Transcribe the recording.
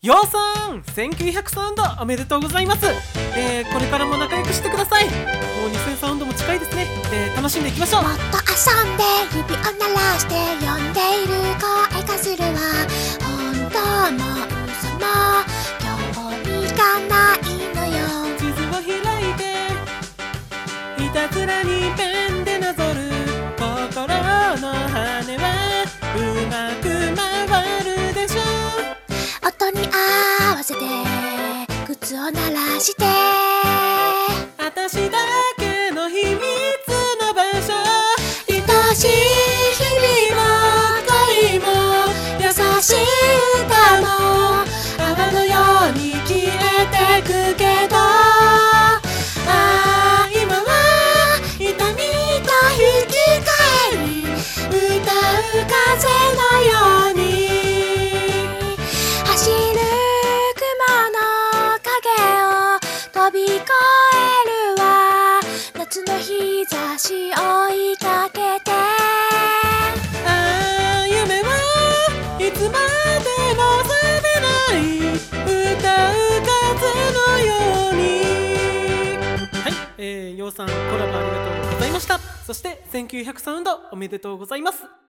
ようさん、1900サウンドおめでとうございます。これからも仲良くしてください。もう2000サウンドも近いですね。楽しんでいきましょう。 もっと遊んで指を鳴らして呼んでいる声がするわ。本当も嘘も興味がないのよ。 地図を開いてひたすらにペンでなぞる心の羽はうまく回るでしょう。 音に合わせて靴を鳴らしてあたしだけの秘密の場所。 愛しい日々も恋も優しい歌も泡のように消えてくけど、今は痛みと引き換えに歌う風のように走る雲の影を飛び越えるわ。夏の日差し追いかけて夢はいつまでも覚めない歌う風のように。はい、ようさんコラボありがとうございました。そして1900サウンドおめでとうございます。